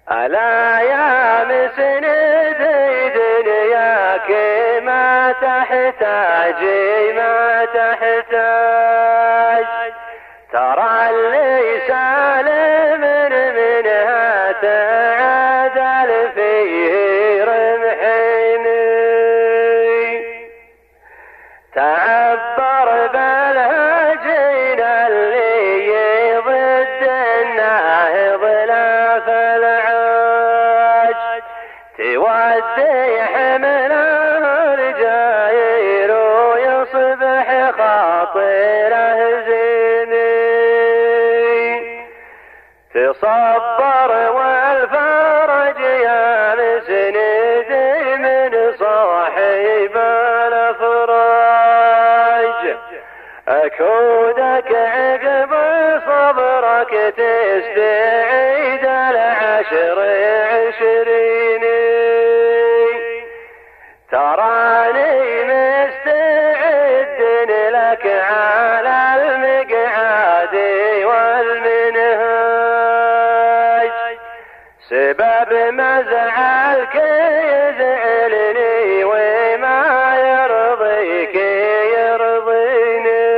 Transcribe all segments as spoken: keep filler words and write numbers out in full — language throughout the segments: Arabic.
ألا يا مسند دنياك ما تحتاجي ما تحتاج، ترى اللي سالم منها تعدل فيه رمحيني، تعبر بالهجين اللي ضد الناهض لا فالعاج، تودي حمله الجاير ويصبح خاطره زيني، تصبر والفرج يا مسند من صاحب الافراج، اكودك عقب صبرك تستعيد العشر عشريني، تراني مستعد لك على المقعد والمنهاج، سبب مزعلك يزعلني وما يرضيك يرضيني،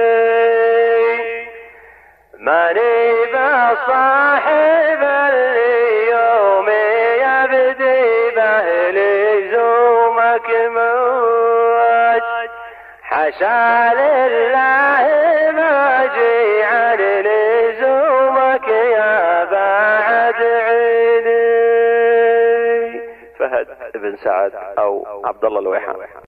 ماني بصاحب اليوم يبدي بأهلي زومك موج، حشا لله ما جي عن لزومك يا بعد عيني. فهد بن سعد أو عبد الله الويحان.